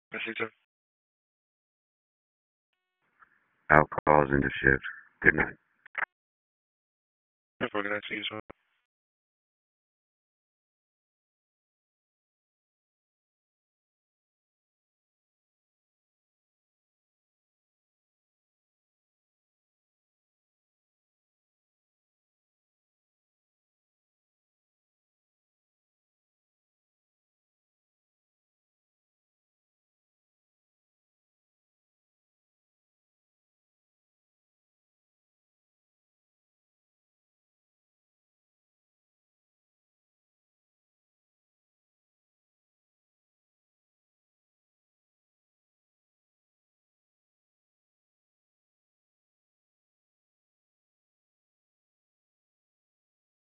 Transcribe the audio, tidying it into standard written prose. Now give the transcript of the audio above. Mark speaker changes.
Speaker 1: I see you.
Speaker 2: Out calls into shift. Good night.
Speaker 1: Have a good night to you, sir.